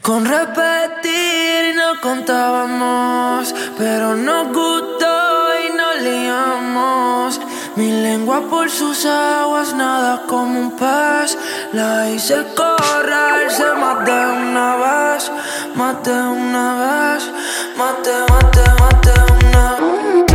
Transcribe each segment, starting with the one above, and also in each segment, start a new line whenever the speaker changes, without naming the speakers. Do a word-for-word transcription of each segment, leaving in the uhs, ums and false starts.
Con repetir no contábamos, pero nos gustó y nos liamos. Mi lengua por sus aguas nada como un pez. La hice correrse más de una vez, más de una vez, más de, más de, más de una vez.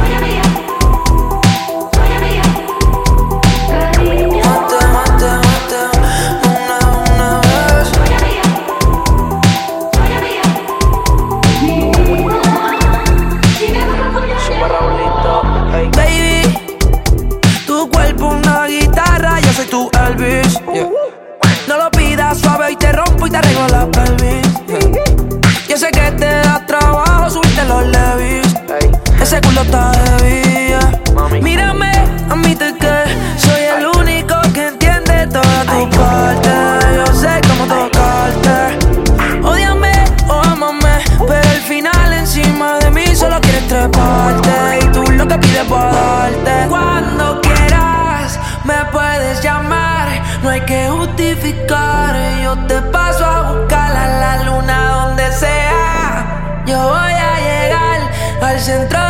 Tu Elvis, yeah. No lo pidas suave y te rompo y te arreglo la pelvis, yeah. Yo sé que te da trabajo subirte los levis, hey. Ese culo está heavy, yeah. Mírame, admite que soy el único que entiende toda tu parte. Yo sé cómo tocarte. Ódiame o ámame, pero al final encima de mí solo quieres treparte. Y tú lo que pides para darte. Cuando quieras me puedes llamar, no hay que justificar. Yo te paso a buscar a la luna donde sea. Yo voy a llegar al centro